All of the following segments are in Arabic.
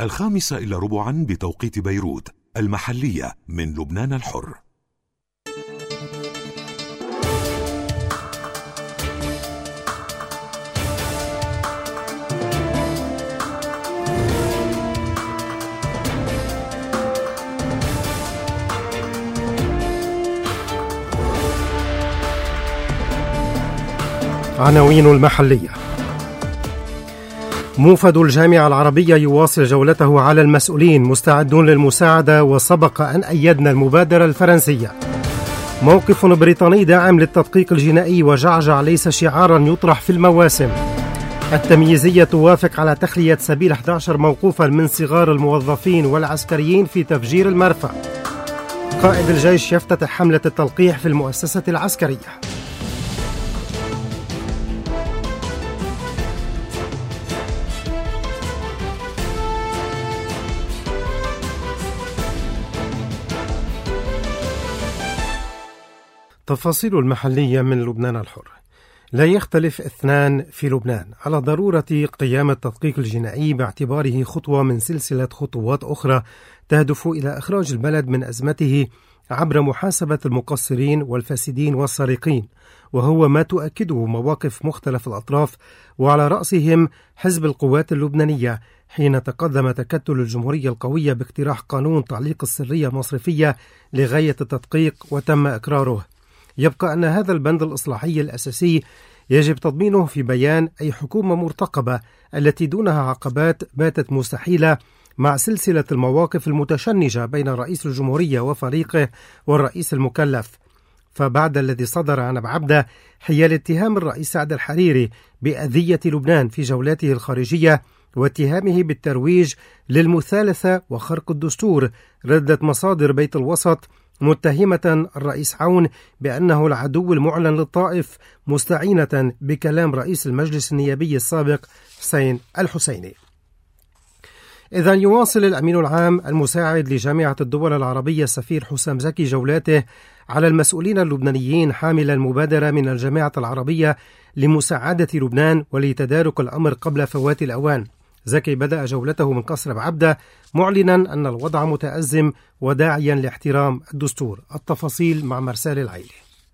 5:15 بتوقيت بيروت. المحلية من لبنان الحر. عناوين المحلية. موفد الجامعة العربية يواصل جولته على المسؤولين، مستعدون للمساعدة وسبق أن أيدنا المبادرة الفرنسية. موقف بريطاني داعم للتدقيق الجنائي وجعجع ليس شعارا يطرح في المواسم. التمييزية توافق على تخلية سبيل 11 موقوفا من صغار الموظفين والعسكريين في تفجير المرفأ. قائد الجيش يفتتح حملة التلقيح في المؤسسة العسكرية. تفاصيل المحلية من لبنان الحر. لا يختلف اثنان في لبنان على ضرورة قيام التدقيق الجنائي باعتباره خطوة من سلسلة خطوات أخرى تهدف إلى إخراج البلد من أزمته عبر محاسبة المقصرين والفاسدين والسارقين، وهو ما تؤكده مواقف مختلف الأطراف، وعلى رأسهم حزب القوات اللبنانية، حين تقدم تكتل الجمهورية القوية باقتراح قانون تعليق السرية المصرفية لغاية التدقيق وتم إقراره. يبقى أن هذا البند الإصلاحي الأساسي يجب تضمينه في بيان أي حكومة مرتقبة التي دونها عقبات باتت مستحيلة، مع سلسلة المواقف المتشنجة بين رئيس الجمهورية وفريقه والرئيس المكلف. فبعد الذي صدر عن أبو عبدة حيال اتهام الرئيس سعد الحريري بأذية لبنان في جولاته الخارجية واتهامه بالترويج للمثالثة وخرق الدستور، ردت مصادر بيت الوسط متهمة الرئيس عون بأنه العدو المعلن للطائف، مستعينة بكلام رئيس المجلس النيابي السابق حسين الحسيني. إذن يواصل الأمين العام المساعد لجامعة الدول العربية السفير حسام زكي جولاته على المسؤولين اللبنانيين، حاملا المبادرة من الجامعة العربية لمساعدة لبنان ولتدارك الأمر قبل فوات الأوان. زكي بدأ جولته من قصر أبو عبدة معلنا أن الوضع متأزم وداعيا لاحترام الدستور. التفاصيل مع مرسال العيلي.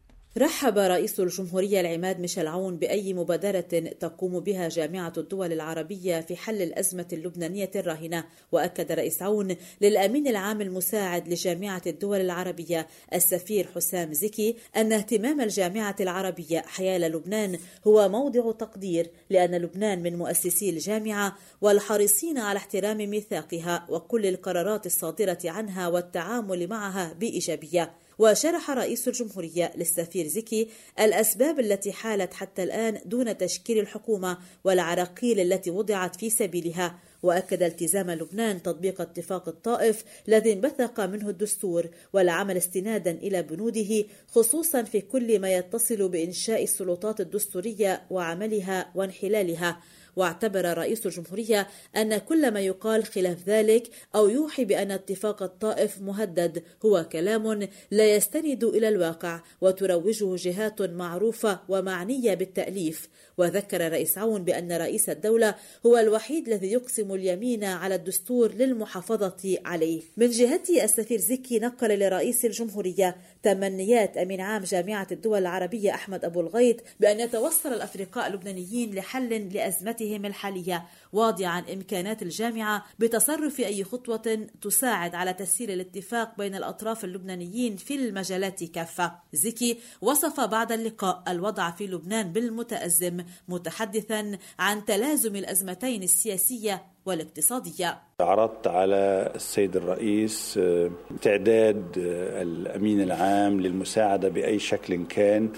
رحب رئيس الجمهورية العماد ميشيل عون بأي مبادرة تقوم بها جامعة الدول العربية في حل الأزمة اللبنانية الراهنة، وأكد رئيس عون للأمين العام المساعد لجامعة الدول العربية السفير حسام زكي أن اهتمام الجامعة العربية حيال لبنان هو موضع تقدير، لأن لبنان من مؤسسي الجامعة والحريصين على احترام ميثاقها وكل القرارات الصادرة عنها والتعامل معها بإيجابية. وشرح رئيس الجمهورية للسفير زكي الأسباب التي حالت حتى الآن دون تشكيل الحكومة والعراقيل التي وضعت في سبيلها، وأكد التزام لبنان تطبيق اتفاق الطائف الذي انبثق منه الدستور والعمل استنادا إلى بنوده، خصوصا في كل ما يتصل بإنشاء السلطات الدستورية وعملها وانحلالها. واعتبر رئيس الجمهورية أن كل ما يقال خلاف ذلك أو يوحي بأن اتفاق الطائف مهدد هو كلام لا يستند إلى الواقع وتروجه جهات معروفة ومعنية بالتأليف. وذكر رئيس عون بأن رئيس الدولة هو الوحيد الذي يقسم اليمين على الدستور للمحافظة عليه. من جهته السفير زكي نقل لرئيس الجمهورية تمنيات أمين عام جامعة الدول العربية أحمد أبو الغيط بأن يتوصل الأفرقاء اللبنانيين لحل لأزمتهم الحالية، واضعا إمكانات الجامعة بتصرف أي خطوة تساعد على تسهيل الاتفاق بين الأطراف اللبنانيين في المجالات كافة. زكي وصف بعد اللقاء الوضع في لبنان بالمتأزم، متحدثا عن تلازم الأزمتين السياسية والاقتصادية. عرضت على السيد الرئيس تعداد الأمين العام للمساعدة بأي شكل كان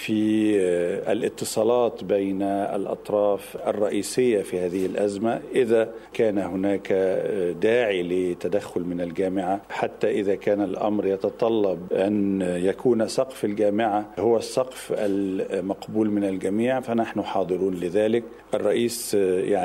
في الاتصالات بين الأطراف الرئيسية في هذه الأزمة، إذا كان هناك داعي لتدخل من الجامعة، حتى إذا كان الأمر يتطلب أن يكون سقف الجامعة هو السقف المقبول من الجميع، فنحن حاضرون لذلك. الرئيس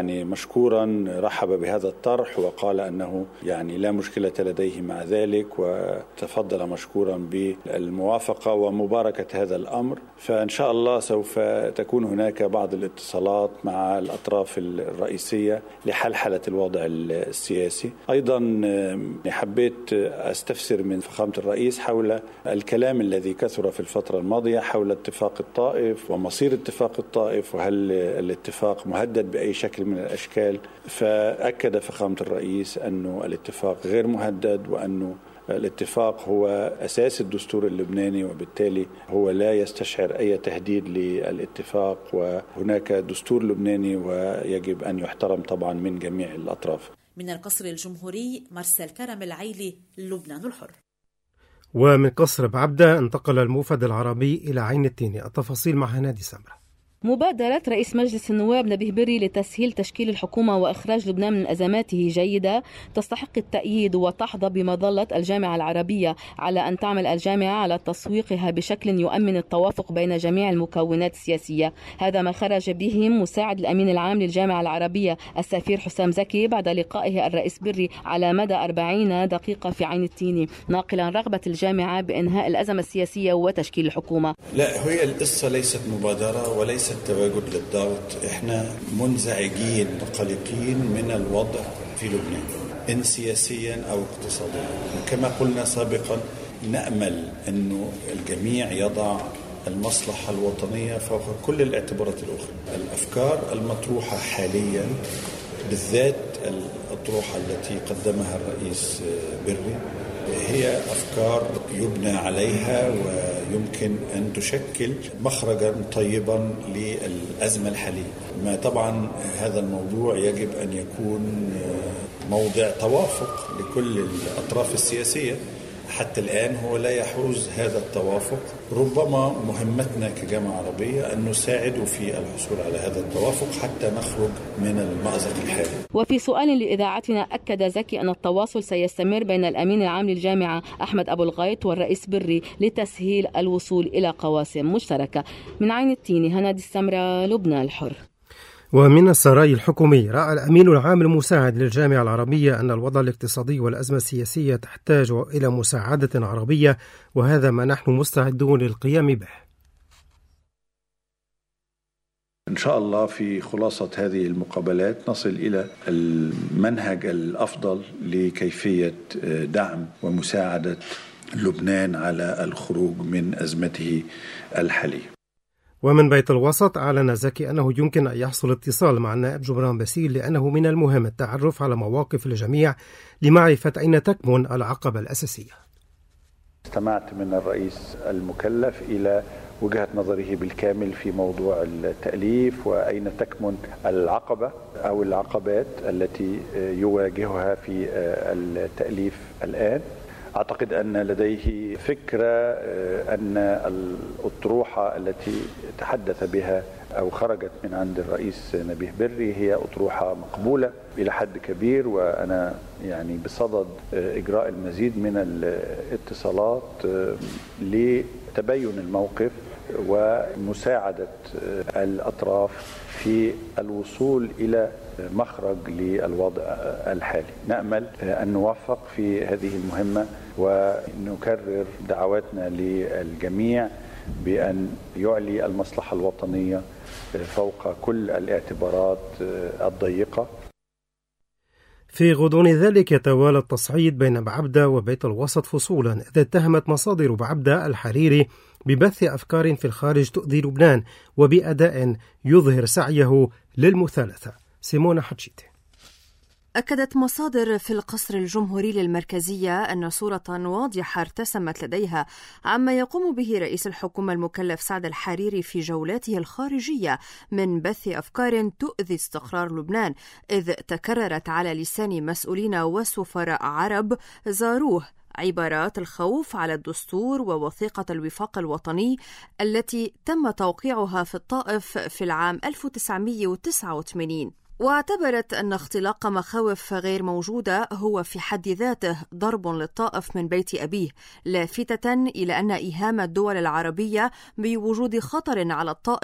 مشكورا رحب بهذا الطرح وقال أنه لا مشكلة لديه مع ذلك، وتفضل مشكورا بالموافقة ومباركة هذا الأمر. فإن شاء الله سوف تكون هناك بعض الاتصالات مع الأطراف الرئيسية السياسية لحلحلة الوضع السياسي. أيضا حبيت أستفسر من فخامة الرئيس حول الكلام الذي كثر في الفترة الماضية حول اتفاق الطائف ومصير اتفاق الطائف، وهل الاتفاق مهدد بأي شكل من الأشكال. فأكد فخامة الرئيس أنه الاتفاق غير مهدد، وأنه الاتفاق هو أساس الدستور اللبناني، وبالتالي هو لا يستشعر أي تهديد للاتفاق، وهناك دستور لبناني ويجب أن يحترم طبعا من جميع الأطراف. من القصر الجمهوري مارسيل كرم العيلي، لبنان الحر. ومن قصر بعبدة انتقل الموفد العربي إلى عين التيني. التفاصيل مع هنادي سمرة. مبادرة رئيس مجلس النواب نبيه بري لتسهيل تشكيل الحكومة وإخراج لبنان من أزماته جيدة، تستحق التأييد وتحظى بمظلة الجامعة العربية على أن تعمل الجامعة على تسويقها بشكل يؤمن التوافق بين جميع المكونات السياسية. هذا ما خرج به مساعد الأمين العام للجامعة العربية السفير حسام زكي بعد لقائه الرئيس بري على مدى 40 دقيقة في عين التيني، ناقلا رغبة الجامعة بإنهاء الأزمة السياسية وتشكيل الحكومة. لا، هي القصة ليست مبادرة وليست التواجد للضغط. احنا منزعجين وقلقين من الوضع في لبنان إن سياسيا أو اقتصاديا. كما قلنا سابقا، نأمل أنه الجميع يضع المصلحة الوطنية فوق كل الاعتبارات الأخرى. الأفكار المطروحة حاليا، بالذات الأطروحة التي قدمها الرئيس بري، هي أفكار يبنى عليها ويمكن أن تشكل مخرجا طيبا للأزمة الحالية. ما طبعا هذا الموضوع يجب أن يكون موضع توافق لكل الأطراف السياسية. حتى الآن هو لا يحوز هذا التوافق. ربما مهمتنا كجامعة عربية أن نساعد في الحصول على هذا التوافق حتى نخرج من المأزق الحالي. وفي سؤال لإذاعتنا أكد زكي أن التواصل سيستمر بين الأمين العام للجامعة أحمد أبو الغيط والرئيس بري لتسهيل الوصول إلى قواسم مشتركة. من عين التيني، هنادي السمرة، لبنان الحر. ومن السراي الحكومي، رأى الأمين العام المساعد للجامعة العربية أن الوضع الاقتصادي والأزمة السياسية تحتاج إلى مساعدة عربية، وهذا ما نحن مستعدون للقيام به. إن شاء الله في خلاصة هذه المقابلات نصل إلى المنهج الأفضل لكيفية دعم ومساعدة لبنان على الخروج من أزمته الحالية. ومن بيت الوسط، أعلن زكي أنه يمكن أن يحصل اتصال مع النائب جبران باسيل، لأنه من المهم التعرف على مواقف الجميع لمعرفة أين تكمن العقبة الأساسية. استمعت من الرئيس المكلف إلى وجهة نظره بالكامل في موضوع التأليف، وأين تكمن العقبة أو العقبات التي يواجهها في التأليف الآن. أعتقد أن لديه فكرة أن الأطروحة التي تحدث بها أو خرجت من عند الرئيس نبيه بري هي أطروحة مقبولة إلى حد كبير، وأنا يعني بصدد إجراء المزيد من الاتصالات لتبين الموقف ومساعدة الأطراف في الوصول إلى مخرج للوضع الحالي. نأمل أن نوفق في هذه المهمة، ونكرر دعواتنا للجميع بأن يعلي المصلحة الوطنية فوق كل الاعتبارات الضيقة. في غضون ذلك يتوالى التصعيد بين بعبدة وبيت الوسط فصولا، إذ اتهمت مصادر بعبدة الحريري ببث أفكار في الخارج تؤذي لبنان وبأداء يظهر سعيه للمثالثة. سيمونة حتشيتي. أكدت مصادر في القصر الجمهوري للمركزية أن صورة واضحة ارتسمت لديها عما يقوم به رئيس الحكومة المكلف سعد الحريري في جولاته الخارجية من بث أفكار تؤذي استقرار لبنان، إذ تكررت على لسان مسؤولين وسفراء عرب زاروه عبارات الخوف على الدستور ووثيقة الوفاق الوطني التي تم توقيعها في الطائف في العام 1989. واعتبرت أن اختلاق مخاوف غير موجودة هو في حد ذاته ضرب للطائف من بيت أبيه، لافتة إلى أن إيهام الدول العربية بوجود خطر على الطائف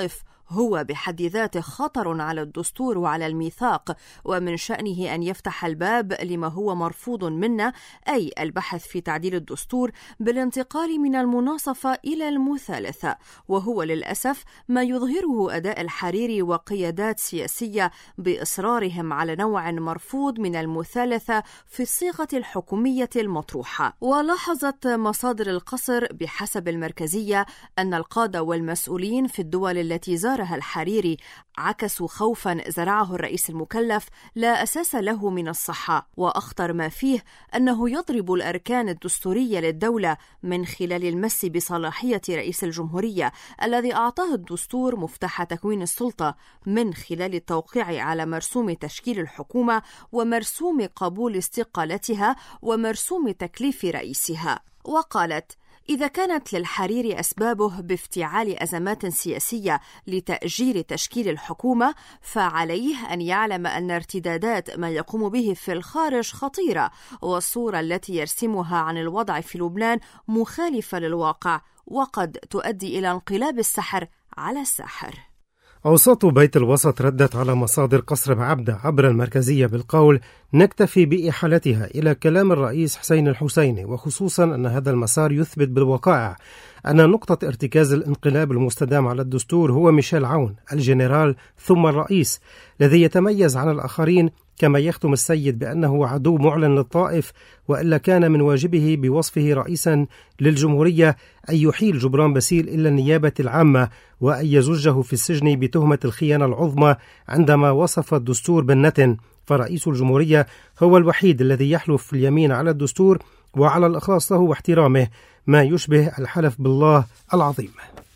هو بحد ذاته خطر على الدستور وعلى الميثاق، ومن شأنه أن يفتح الباب لما هو مرفوض منا، أي البحث في تعديل الدستور بالانتقال من المناصفة إلى المثالثة، وهو للأسف ما يظهره أداء الحريري وقيادات سياسية بإصرارهم على نوع مرفوض من المثالثة في الصيغة الحكومية المطروحة. ولاحظت مصادر القصر بحسب المركزية أن القادة والمسؤولين في الدول التي زارها الحريري عكسوا خوفا زرعه الرئيس المكلف لا أساس له من الصحة، وأخطر ما فيه أنه يضرب الأركان الدستورية للدولة من خلال المس بصلاحية رئيس الجمهورية الذي أعطاه الدستور مفتاح تكوين السلطة من خلال التوقيع على مرسوم تشكيل الحكومة ومرسوم قبول استقالتها ومرسوم تكليف رئيسها. وقالت: إذا كانت للحريري أسبابه بافتعال أزمات سياسية لتأجيل تشكيل الحكومة، فعليه أن يعلم أن ارتدادات ما يقوم به في الخارج خطيرة، والصورة التي يرسمها عن الوضع في لبنان مخالفة للواقع، وقد تؤدي إلى انقلاب السحر على الساحر. أوساط بيت الوسط ردت على مصادر قصر بعبدة عبر المركزية بالقول: نكتفي بإحالتها إلى كلام الرئيس حسين الحسيني، وخصوصا أن هذا المسار يثبت بالوقائع أن نقطة ارتكاز الانقلاب المستدام على الدستور هو ميشيل عون الجنرال ثم الرئيس، الذي يتميز عن الآخرين، كما يختم السيد بأنه عدو معلن للطائف، وإلا كان من واجبه بوصفه رئيسا للجمهورية أن يحيل جبران باسيل إلى النيابة العامة وأن يزجه في السجن بتهمة الخيانة العظمى عندما وصف الدستور بالنتن، فرئيس الجمهورية هو الوحيد الذي يحلف اليمين على الدستور وعلى الإخلاص له واحترامه، ما يشبه الحلف بالله العظيم.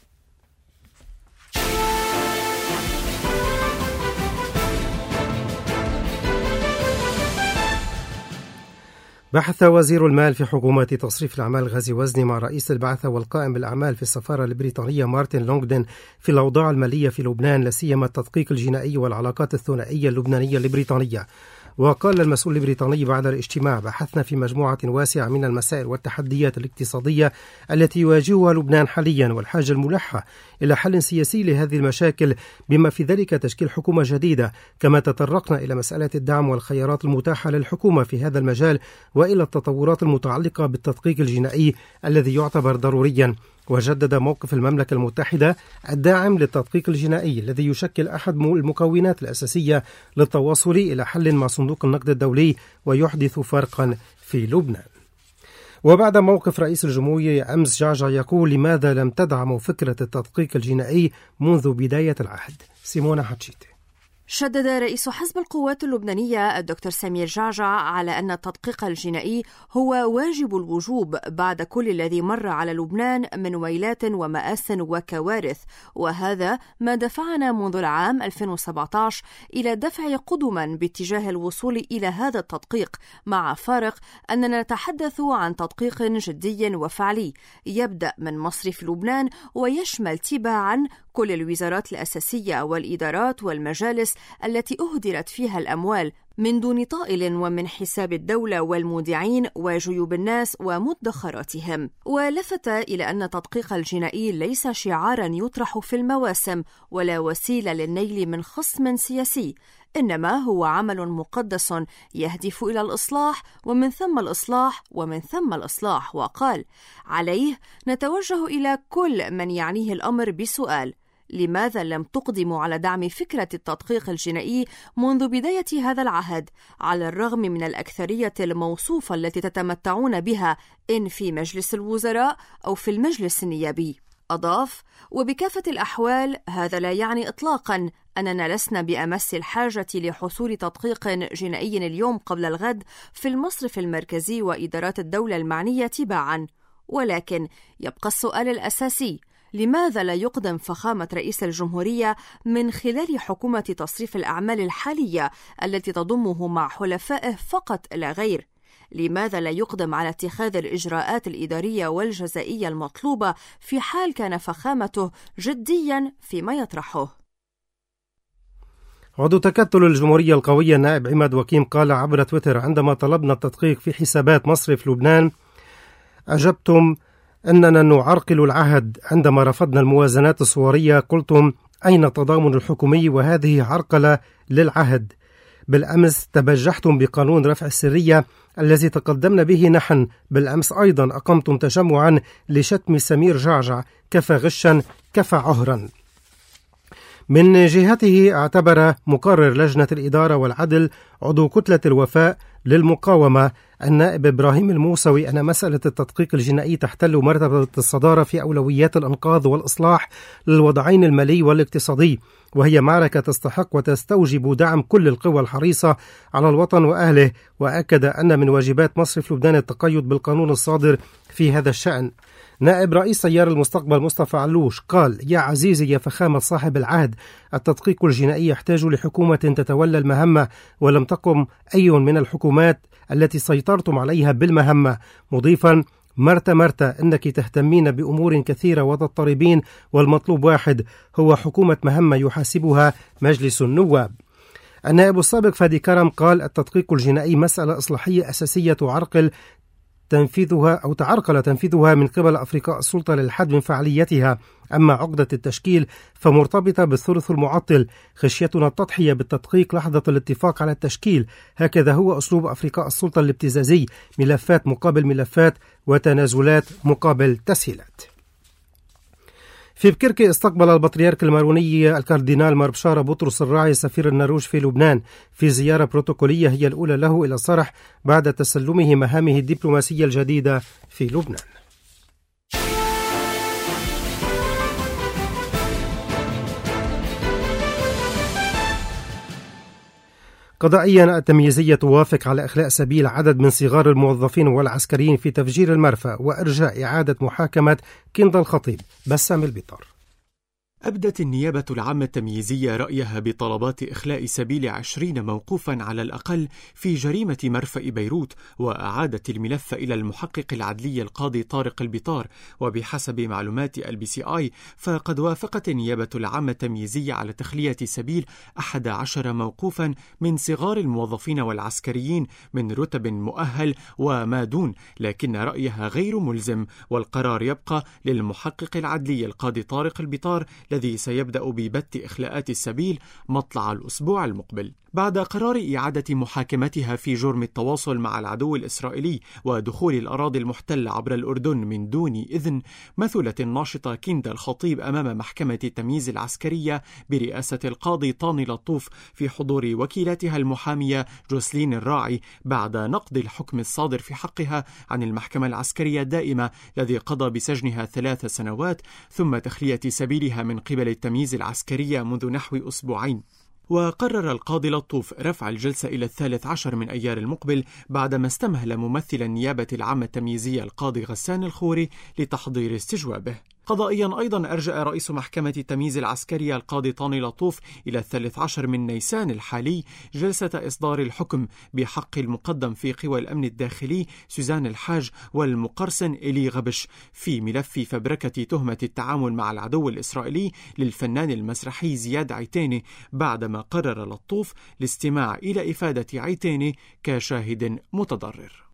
بحث وزير المال في حكومة تصريف الأعمال غازي وزني مع رئيس البعثة والقائم بالأعمال في السفارة البريطانية مارتن لونغدن في الأوضاع المالية في لبنان، لا سيما التدقيق الجنائي والعلاقات الثنائية اللبنانية البريطانية. وقال المسؤول البريطاني بعد الاجتماع: بحثنا في مجموعة واسعة من المسائل والتحديات الاقتصادية التي يواجهها لبنان حاليا، والحاجة الملحة إلى حل سياسي لهذه المشاكل بما في ذلك تشكيل حكومة جديدة، كما تطرقنا إلى مسألة الدعم والخيارات المتاحة للحكومة في هذا المجال، وإلى التطورات المتعلقة بالتدقيق الجنائي الذي يعتبر ضروريا. وجدد موقف المملكة المتحدة الداعم للتدقيق الجنائي الذي يشكل أحد المكونات الأساسية للتواصل إلى حل مع صندوق النقد الدولي ويحدث فرقا في لبنان. وبعد موقف رئيس الجمهورية أمس جعجع يقول: لماذا لم تدعموا فكرة التدقيق الجنائي منذ بداية العهد؟ سيمونا حتشيتي. شدد رئيس حزب القوات اللبنانية الدكتور سمير جعجع على أن التدقيق الجنائي هو واجب الوجوب بعد كل الذي مر على لبنان من ويلات ومآس وكوارث، وهذا ما دفعنا منذ العام 2017 إلى دفع قدما باتجاه الوصول إلى هذا التدقيق، مع فارق أننا نتحدث عن تدقيق جدي وفعلي يبدأ من مصرف لبنان ويشمل تباعا كل الوزارات الأساسية والإدارات والمجالس التي أهدرت فيها الأموال من دون طائل ومن حساب الدولة والمودعين وجيوب الناس ومدخراتهم. ولفت إلى أن التدقيق الجنائي ليس شعارا يطرح في المواسم ولا وسيلة للنيل من خصم سياسي، إنما هو عمل مقدس يهدف إلى الإصلاح ومن ثم الإصلاح ومن ثم الإصلاح. وقال: عليه نتوجه إلى كل من يعنيه الأمر بسؤال: لماذا لم تقدموا على دعم فكرة التدقيق الجنائي منذ بداية هذا العهد، على الرغم من الأكثرية الموصوفة التي تتمتعون بها إن في مجلس الوزراء أو في المجلس النيابي؟ أضاف: وبكافة الأحوال هذا لا يعني إطلاقا أننا لسنا بأمس الحاجة لحصول تدقيق جنائي اليوم قبل الغد في المصرف المركزي وإدارات الدولة المعنية تباعا، ولكن يبقى السؤال الأساسي: لماذا لا يقدم فخامة رئيس الجمهورية من خلال حكومة تصريف الأعمال الحالية التي تضمه مع حلفائه فقط لا غير؟ لماذا لا يقدم على اتخاذ الإجراءات الإدارية والجزائية المطلوبة في حال كان فخامته جديا فيما يطرحه؟ عضو تكتل الجمهورية القوية النائب عماد وكيم قال عبر تويتر: عندما طلبنا التدقيق في حسابات مصرف لبنان أجبتم أننا نعرقل العهد، عندما رفضنا الموازنات الصورية قلتم أين التضامن الحكومي؟ وهذه عرقلة للعهد. بالأمس تبجحتم بقانون رفع السرية الذي تقدمنا به نحن. بالأمس أيضا أقمتم تجمعا لشتم سمير جعجع. كفى غشا كفى عهرا. من جهته اعتبر مقرر لجنة الإدارة والعدل عضو كتلة الوفاء للمقاومة النائب إبراهيم الموسوي أن مسألة التدقيق الجنائي تحتل مرتبة الصدارة في أولويات الإنقاذ والإصلاح للوضعين المالي والاقتصادي، وهي معركة تستحق وتستوجب دعم كل القوى الحريصة على الوطن وأهله. وأكد أن من واجبات مصرف لبنان التقيد بالقانون الصادر في هذا الشأن. نائب رئيس تيار المستقبل مصطفى علوش قال: يا عزيزي يا فخامة صاحب العهد، التدقيق الجنائي يحتاج لحكومة تتولى المهمة، ولم تقم أي من الحكومات التي سيطرتم عليها بالمهمة، مضيفا: مرتة إنك تهتمين بأمور كثيرة وتضطربين، والمطلوب واحد هو حكومة مهمة يحاسبها مجلس النواب. النائب السابق فادي كرم قال: التدقيق الجنائي مسألة إصلاحية أساسية تعرقل تنفيذها من قبل أفرقاء السلطة للحد من فعاليتها. أما عقدة التشكيل فمرتبطة بالثلث المعطل، خشيتنا التضحية بالتدقيق لحظة الاتفاق على التشكيل. هكذا هو أسلوب أفرقاء السلطة الابتزازي، ملفات مقابل ملفات وتنازلات مقابل تسهيلات. في بكركي استقبل البطريرك الماروني الكاردينال ماربشارة بطرس الراعي سفير النرويج في لبنان في زيارة بروتوكولية هي الأولى له إلى الصرح بعد تسلمه مهامه الدبلوماسية الجديدة في لبنان. قضائيا التمييزية توافق على إخلاء سبيل عدد من صغار الموظفين والعسكريين في تفجير المرفأ وإرجاء إعادة محاكمة كندا الخطيب. بسام البطار. أبدت النيابة العامة التمييزية رأيها بطلبات إخلاء سبيل 20 موقوفا على الأقل في جريمة مرفأ بيروت، وأعادت الملف إلى المحقق العدلي القاضي طارق البطار. وبحسب معلومات LBCI فقد وافقت النيابة العامة التمييزية على تخلية سبيل 11 موقوفا من صغار الموظفين والعسكريين من رتب مؤهل وما دون، لكن رأيها غير ملزم، والقرار يبقى للمحقق العدلي القاضي طارق البطار الذي سيبدأ ببت إخلاءات السبيل مطلع الأسبوع المقبل بعد قرار إعادة محاكمتها في جرم التواصل مع العدو الإسرائيلي ودخول الأراضي المحتلة عبر الأردن من دون إذن. مثلت الناشطة كندا الخطيب أمام محكمة التمييز العسكرية برئاسة القاضي طاني لطوف في حضور وكيلتها المحامية جوسلين الراعي بعد نقض الحكم الصادر في حقها عن المحكمة العسكرية الدائمة الذي قضى بسجنها 3 سنوات ثم تخلية سبيلها من قبل التمييز العسكرية منذ نحو أسبوعين. وقرر القاضي لطوف رفع الجلسة إلى 13 من أيار المقبل بعدما استمهل ممثل النيابة العامة التمييزية القاضي غسان الخوري لتحضير استجوابه. قضائيا أيضا أرجأ رئيس محكمة التمييز العسكرية القاضي طاني لطوف إلى 13 من نيسان الحالي جلسة إصدار الحكم بحق المقدم في قوى الأمن الداخلي سوزان الحاج والمقرصن إلي غبش في ملف فبركة تهمة التعامل مع العدو الإسرائيلي للفنان المسرحي زياد عيتاني، بعدما قرر لطوف الاستماع إلى إفادة عيتاني كشاهد متضرر.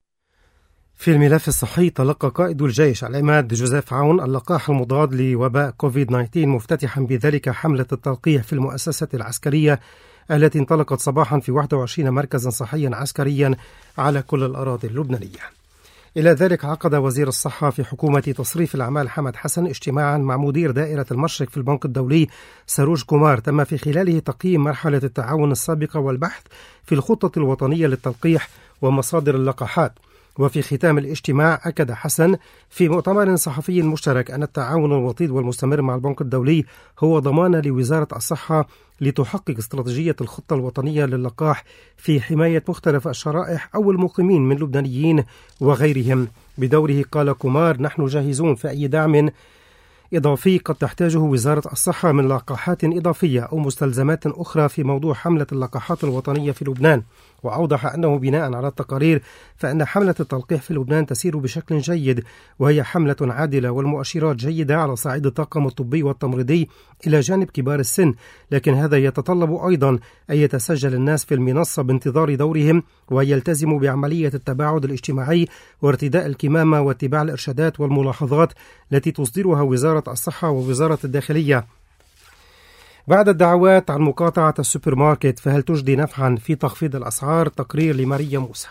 في الملف الصحي تلقى قائد الجيش العماد جوزيف عون اللقاح المضاد لوباء كوفيد-19 مفتتحا بذلك حملة التلقيح في المؤسسة العسكرية التي انطلقت صباحا في 21 مركزا صحيا عسكريا على كل الأراضي اللبنانية. إلى ذلك عقد وزير الصحة في حكومة تصريف الأعمال حمد حسن اجتماعا مع مدير دائرة المشرق في البنك الدولي سروج كومار تم في خلاله تقييم مرحلة التعاون السابقة والبحث في الخطة الوطنية للتلقيح ومصادر اللقاحات. وفي ختام الاجتماع أكد حسن في مؤتمر صحفي مشترك أن التعاون الوطيد والمستمر مع البنك الدولي هو ضمان لوزارة الصحة لتحقق استراتيجية الخطة الوطنية للقاح في حماية مختلف الشرائح أو المقيمين من لبنانيين وغيرهم. بدوره قال كومار: نحن جاهزون في أي دعم إضافي قد تحتاجه وزارة الصحة من لقاحات إضافية أو مستلزمات أخرى في موضوع حملة اللقاحات الوطنية في لبنان. وأوضح أنه بناء على التقارير فإن حملة التلقيح في لبنان تسير بشكل جيد، وهي حملة عادلة والمؤشرات جيدة على صعيد الطاقم الطبي والتمريضي إلى جانب كبار السن، لكن هذا يتطلب أيضا أن يتسجل الناس في المنصة بانتظار دورهم ويلتزموا بعملية التباعد الاجتماعي وارتداء الكمامة واتباع الإرشادات والملاحظات التي تصدرها وزارة الصحة ووزارة الداخلية. بعد الدعوات عن مقاطعة السوبر ماركت، فهل تجدي نفعا في تخفيض الأسعار؟ تقرير لماريا موسى.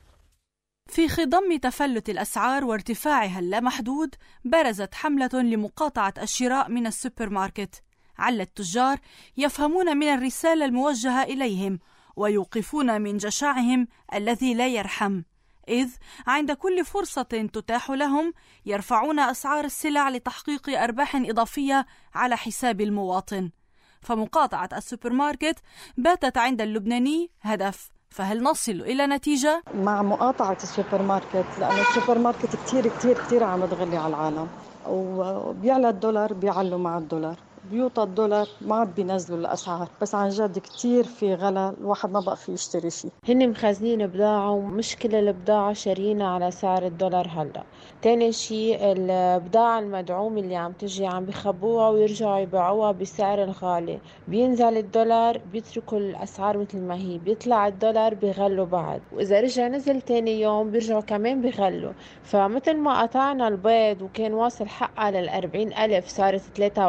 في خضم تفلت الأسعار وارتفاعها اللامحدود، برزت حملة لمقاطعة الشراء من السوبر ماركت. عل التجار يفهمون من الرسالة الموجهة إليهم ويوقفون من جشعهم الذي لا يرحم، إذ عند كل فرصة تتاح لهم يرفعون أسعار السلع لتحقيق أرباح إضافية على حساب المواطن. فمقاطعة السوبر ماركت باتت عند اللبناني هدف، فهل نصل إلى نتيجة؟ مع مقاطعة السوبر ماركت، لأن السوبر ماركت كتير عم تغلي على العالم، وبيعلى الدولار بيعلوا مع الدولار، بيوطى الدولار ما عاد بينزلوا الأسعار، بس عن جد كتير في غلا، الواحد ما بقى فيه يشتري شيء. هن مخزنين بضاعة، ومشكلة البضاعة شارينا على سعر الدولار هلا. تاني شيء البضاعة المدعومة اللي عم تجي عم بيخبوها ويرجعوا يبيعوها بسعر الغالي، بينزل الدولار بيتركوا الأسعار مثل ما هي، بيطلع الدولار بيغلوا بعد، وإذا رجع نزل تاني يوم بيرجعوا كمان بيغلوا. فمثل ما قطعنا البيض وكان واصل حقها لل40,000 صارت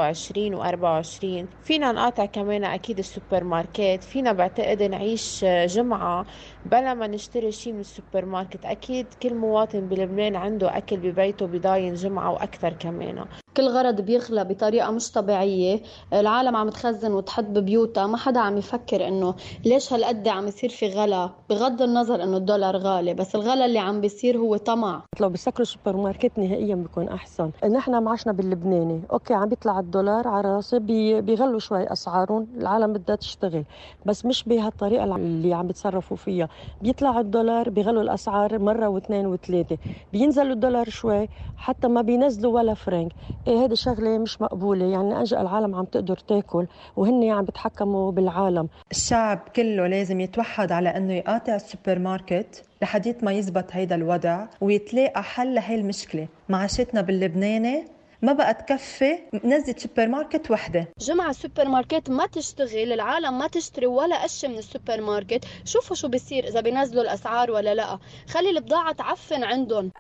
23 و24، فينا نقاطع كمان أكيد السوبر ماركت. فينا بعتقد نعيش جمعة بلا ما نشتري شيء من السوبر ماركت. أكيد كل مواطن بلبنان عنده أكل ببيته بضاين جمعة وأكثر كمان. كل غرض بيغلى بطريقة مش طبيعية، العالم عم تخزن وتحط ببيوتها، ما حدا عم يفكر انه ليش هالقد عم يصير في غلا، بغض النظر انه الدولار غالي، بس الغلا اللي عم بيصير هو طمع. لو بيسكروا السوبر ماركت نهائيا بيكون احسن. نحن معاشنا باللبناني اوكي عم بيطلع الدولار على راسي، بيغلوا شوي اسعارهم، العالم بدها تشتغل، بس مش بهالطريقة اللي عم بيتصرفوا فيها. بيطلع الدولار بيغلوا الاسعار مرة واثنين وثلاثة، بينزل الدولار شوي حتى ما بينزلوا ولا فرنك. هذه شغلة مش مقبولة، يعني أجل العالم عم تقدر تاكل وهن عم بيتحكموا بالعالم. الشعب كله لازم يتوحد على أنه يقاطع السوبر ماركت لحديت ما يزبط هيدا الوضع ويتلاقى حل لهي المشكلة. معاشتنا باللبناني ما بقى تكفي نزلة سوبر ماركت وحدة. جمعة السوبر ماركت ما تشتغل، العالم ما تشتري ولا قش من السوبر ماركت. شوفوا شو بيصير إذا بينزلوا الأسعار ولا لا، خلي البضاعة تعفن عندهم.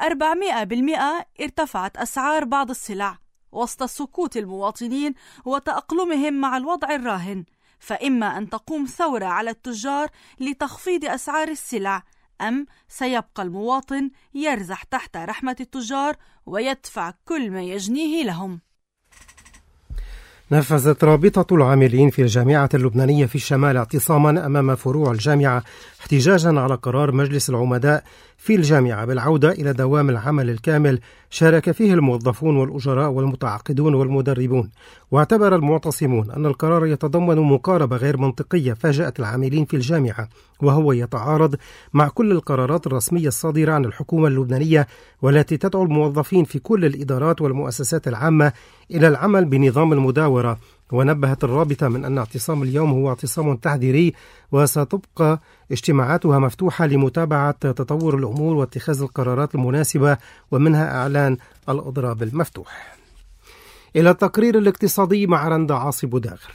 400% ارتفعت أسعار بعض السلع وسط سكوت المواطنين وتأقلمهم مع الوضع الراهن. فإما أن تقوم ثورة على التجار لتخفيض أسعار السلع، أم سيبقى المواطن يرزح تحت رحمة التجار ويدفع كل ما يجنيه لهم. نفذت رابطة العاملين في الجامعة اللبنانية في الشمال اعتصاما أمام فروع الجامعة احتجاجا على قرار مجلس العمداء في الجامعة بالعودة إلى دوام العمل الكامل شارك فيه الموظفون والأجراء والمتعاقدون والمدربون. واعتبر المعتصمون أن القرار يتضمن مقاربة غير منطقية فاجأت العاملين في الجامعة، وهو يتعارض مع كل القرارات الرسمية الصادرة عن الحكومة اللبنانية والتي تدعو الموظفين في كل الإدارات والمؤسسات العامة إلى العمل بنظام المداورة. ونبهت الرابطة من أن اعتصام اليوم هو اعتصام تحذيري، وستبقى اجتماعاتها مفتوحة لمتابعة تطور الأمور واتخاذ القرارات المناسبة، ومنها إعلان الإضراب المفتوح. إلى التقرير الاقتصادي مع رندا عاصي بوداغر.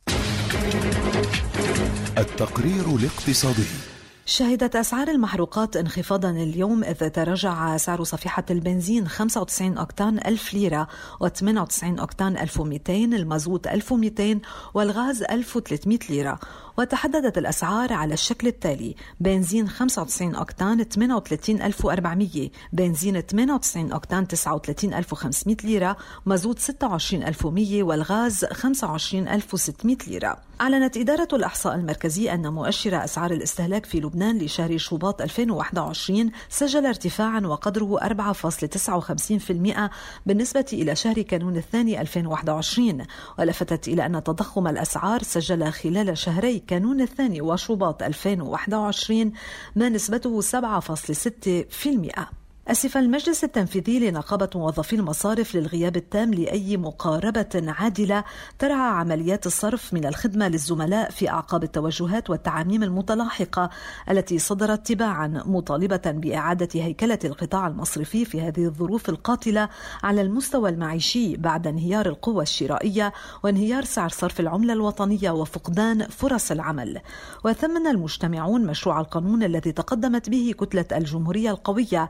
التقرير الاقتصادي. شهدت أسعار المحروقات انخفاضا اليوم، إذ تراجع سعر صفيحة البنزين 95 أوكتان 1000 ليرة و98 أوكتان 1200، المازوت 1200 والغاز 1300 ليرة. وتحددت الأسعار على الشكل التالي: بنزين 95 أوكتان 38400، بنزين 98 أوكتان 39500 ليرة، مازوت 26100 والغاز 25600 ليرة. أعلنت إدارة الإحصاء المركزي أن مؤشر أسعار الاستهلاك في لبنان لشهر شباط 2021 سجل ارتفاعا وقدره 4.59% بالنسبة إلى شهر كانون الثاني 2021، ولفتت إلى أن تضخم الأسعار سجل خلال شهري كانون الثاني وشباط 2021 ما نسبته 7.6%. أسف المجلس التنفيذي لنقابة موظفي المصارف للغياب التام لأي مقاربة عادلة ترعى عمليات الصرف من الخدمة للزملاء في أعقاب التوجهات والتعاميم المتلاحقة التي صدرت تباعا، مطالبة بإعادة هيكلة القطاع المصرفي في هذه الظروف القاتلة على المستوى المعيشي بعد انهيار القوى الشرائية وانهيار سعر صرف العملة الوطنية وفقدان فرص العمل. وثمن المجتمعون مشروع القانون الذي تقدمت به كتلة الجمهورية القوية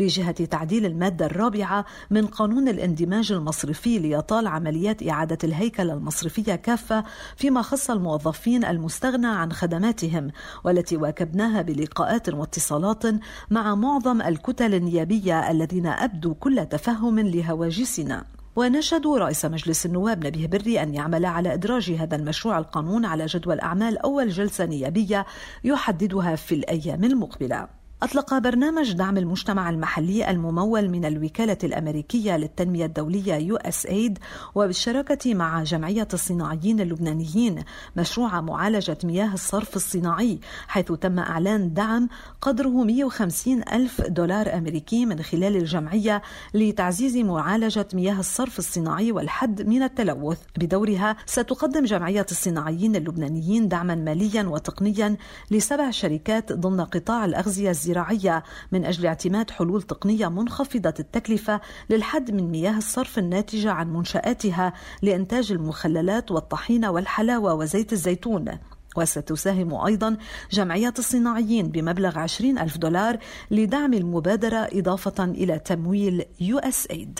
في جهة تعديل المادة 4 من قانون الاندماج المصرفي ليطال عمليات إعادة الهيكلة المصرفية كافة فيما خص الموظفين المستغنى عن خدماتهم، والتي واكبناها بلقاءات واتصالات مع معظم الكتل النيابية الذين أبدوا كل تفهم لهواجسنا. ونشدوا رئيس مجلس النواب نبيه بري أن يعمل على إدراج هذا المشروع القانون على جدول أعمال أول جلسة نيابية يحددها في الأيام المقبلة. أطلق برنامج دعم المجتمع المحلي الممول من الوكالة الأمريكية للتنمية الدولية USAID وبالشراكة مع جمعية الصناعيين اللبنانيين مشروع معالجة مياه الصرف الصناعي، حيث تم إعلان دعم قدره $150,000 أمريكي من خلال الجمعية لتعزيز معالجة مياه الصرف الصناعي والحد من التلوث. بدورها ستقدم جمعية الصناعيين اللبنانيين دعما ماليا وتقنيا ل7 شركات ضمن قطاع الأغذية الزراعية من أجل اعتماد حلول تقنية منخفضة التكلفة للحد من مياه الصرف الناتجة عن منشآتها لإنتاج المخللات والطحينة والحلاوة وزيت الزيتون. وستساهم أيضا جمعية الصناعيين بمبلغ $20,000 لدعم المبادرة إضافة إلى تمويل USAID.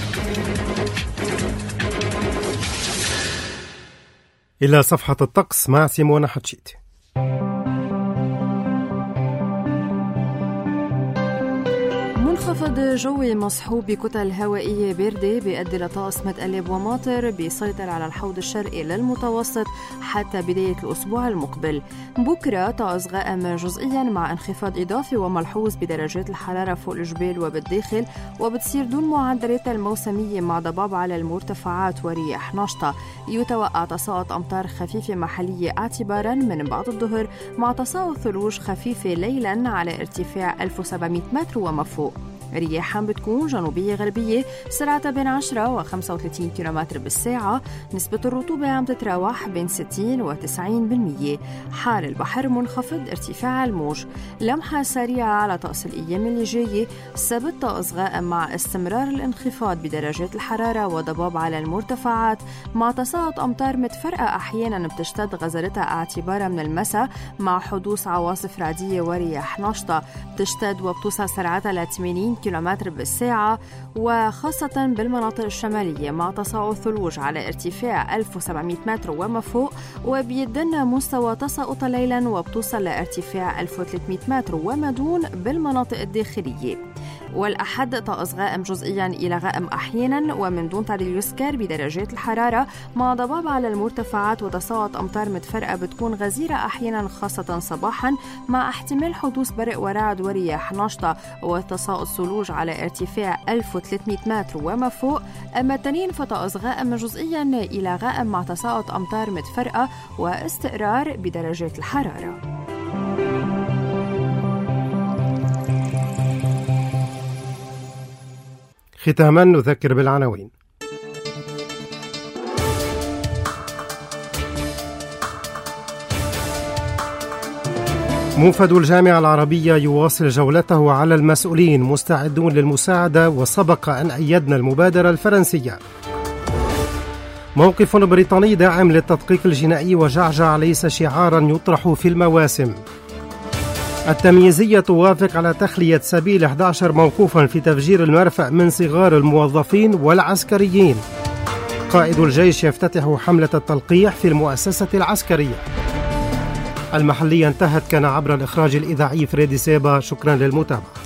إلى صفحة الطقس مع سيمونة حتشيت. منخفض جوي مصحوب بكتل هوائية باردة بيؤدي لطقس متقلب وماطر بيسيطر على الحوض الشرقي للمتوسط حتى بداية الأسبوع المقبل. بكرة طقس غائم جزئيا مع انخفاض إضافي وملحوظ بدرجات الحرارة فوق الجبال وبالداخل، وبتصير دون معدلات الموسمية مع ضباب على المرتفعات ورياح نشطة. يتوقع تساقط أمطار خفيفة محلية اعتبارا من بعد الظهر مع تساقط ثلوج خفيفة ليلا على ارتفاع 1700 متر وما فوق. رياحا بتكون جنوبية غربية سرعتها بين 10 و 35 كيلومتر بالساعة. نسبة الرطوبة عم تتراوح بين 60 و 90%. حال البحر منخفض ارتفاع الموج. لمحة سريعة على طقس الأيام اللي جاية. السبت طقس غائم مع استمرار الانخفاض بدرجات الحرارة وضباب على المرتفعات مع تساقط أمطار متفرقة أحيانا بتشتد غزارتها اعتبارا من المساء مع حدوث عواصف رعدية ورياح نشطة بتشتد وبتوصل سرعتها ل 80 كيلومتر بالساعة، وخاصة بالمناطق الشمالية مع تساقط ثلوج على ارتفاع 1700 متر وما فوق، وبيدن مستوى تساقط ليلا وبتوصل لارتفاع 1300 متر وما دون بالمناطق الداخلية. والأحد طقس غائم جزئيا إلى غائم أحيانا ومن دون تعديل يسكر بدرجات الحرارة مع ضباب على المرتفعات وتساقط أمطار متفرقة بتكون غزيرة أحيانا خاصة صباحا مع احتمال حدوث برق ورعد ورياح نشطة وتساقط ثلوج على ارتفاع 1300 متر وما فوق. أما التنين فطقس غائم جزئيا إلى غائم مع تساقط أمطار متفرقة واستقرار بدرجات الحرارة. ختاما نذكر بالعناوين. موفد الجامعة العربية يواصل جولته على المسؤولين مستعدون للمساعدة وسبق أن أيدنا المبادرة الفرنسية. موقف بريطاني داعم للتدقيق الجنائي وجعجع ليس شعارا يطرح في المواسم. التمييزية توافق على تخلية سبيل 11 موقوفا في تفجير المرفأ من صغار الموظفين والعسكريين. قائد الجيش يفتتح حملة التلقيح في المؤسسة العسكرية. المحلية انتهت كان عبر الإخراج الإذاعي فريدي سيبا. شكرا للمتابعة.